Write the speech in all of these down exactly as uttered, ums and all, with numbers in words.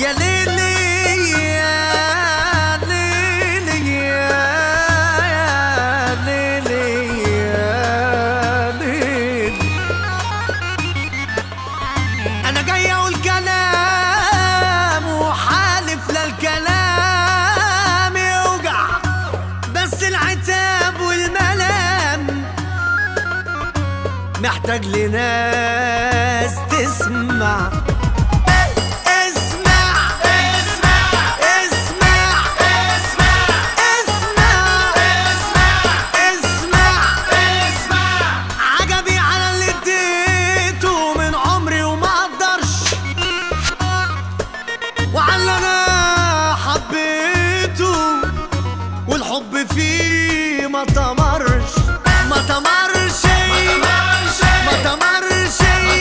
يا ليلي يا ليلي يا ليلي يا ليلي. أنا جاي أقول كلام وحالف للكلام يوجع، بس العتاب والملام محتاج لناس تسمع. والحب فيه ما تمرش ما تمرش ما تمرش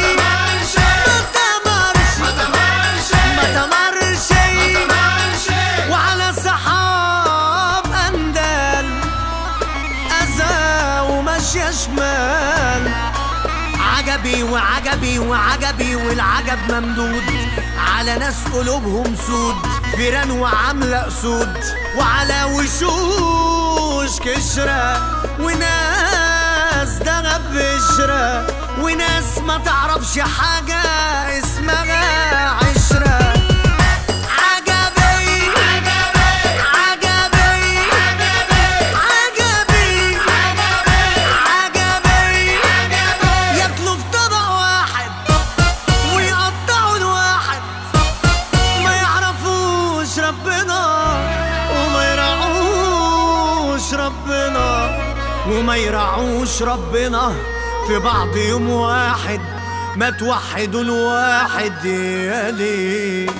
ما تمرش ما تمرش وعلى سحاب أندل أذى ومشي شمال. عجبي وعجبي وعجبي والعجب ممدود على ناس قلوبهم سود، فيران وعاملة أسود وعلى وشوش كشرة، وناس دغب بشرة، وناس ما تعرفش حاجة اسمها عشرة. ربنا وما يرعوش ربنا في بعض يوم واحد، ما توحدوا الواحد يا ليه.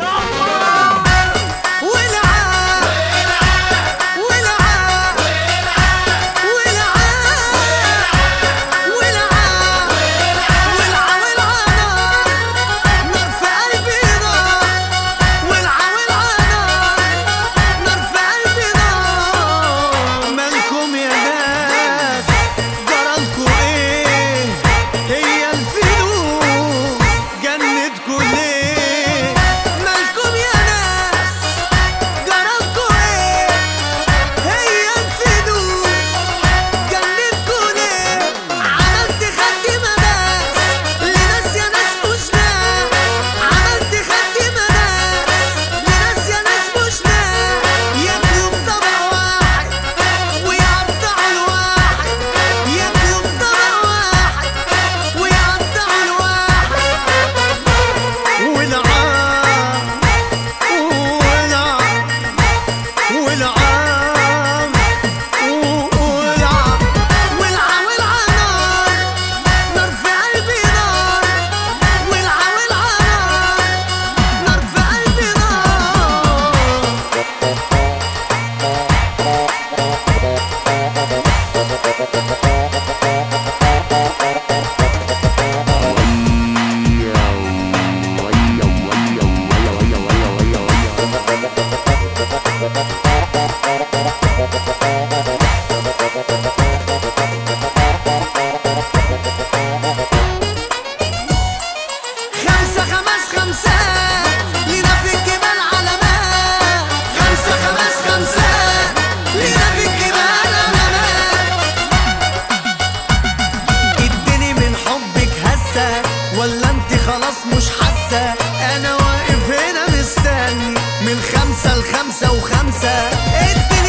ولا انت خلاص مش حاسة؟ انا واقف هنا مستني من خمسة لخمسة وخمسة.